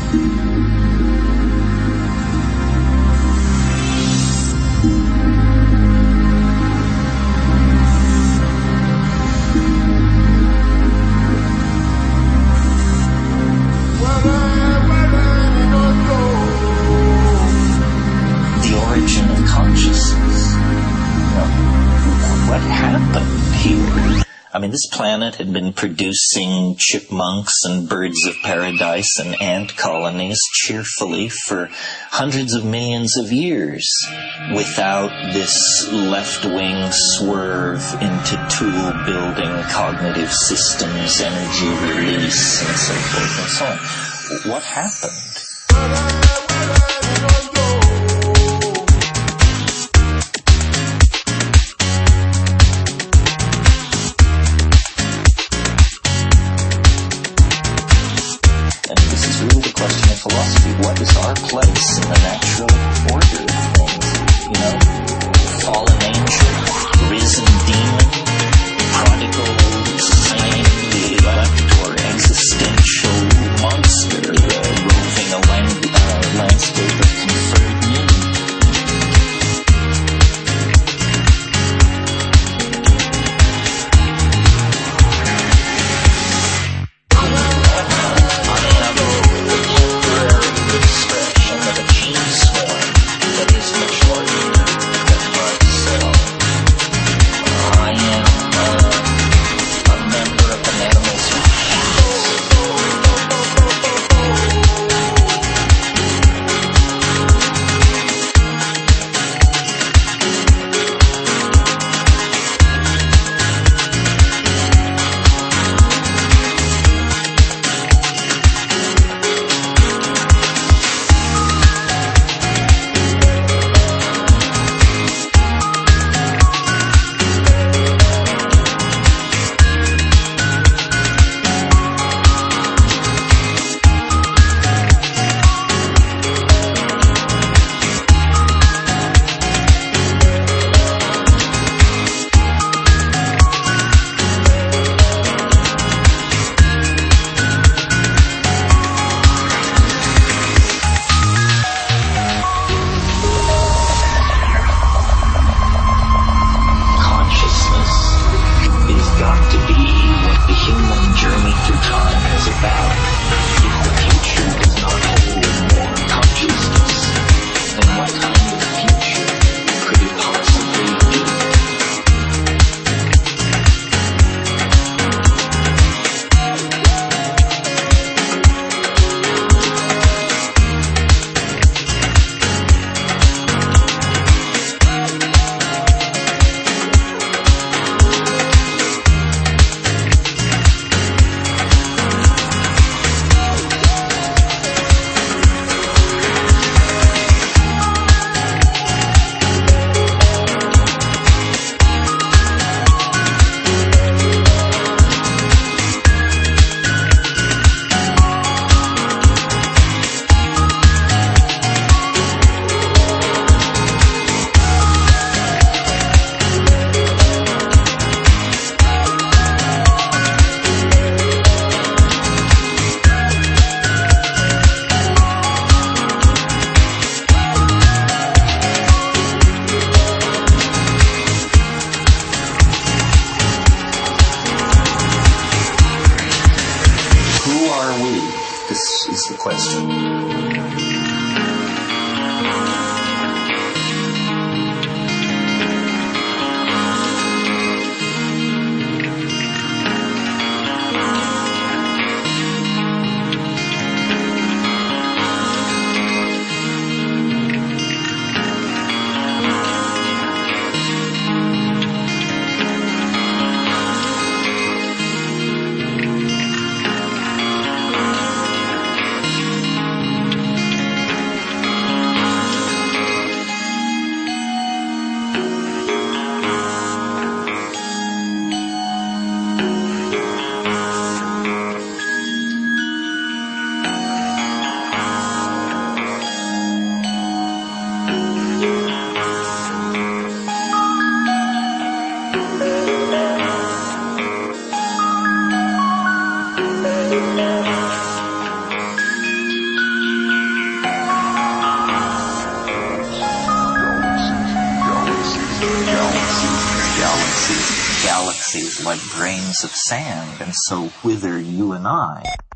This planet had been producing chipmunks and birds of paradise and ant colonies cheerfully for hundreds of millions of years without this left-wing swerve into tool-building cognitive systems, energy release, and so forth and so on. What happened? Philosophy, what is our place in the natural order of things? Fallen angel, risen demon, prodigal saint, the elect, or existential monster roving a landscape of conferred meaning. galaxies like grains of sand, and so whither you and I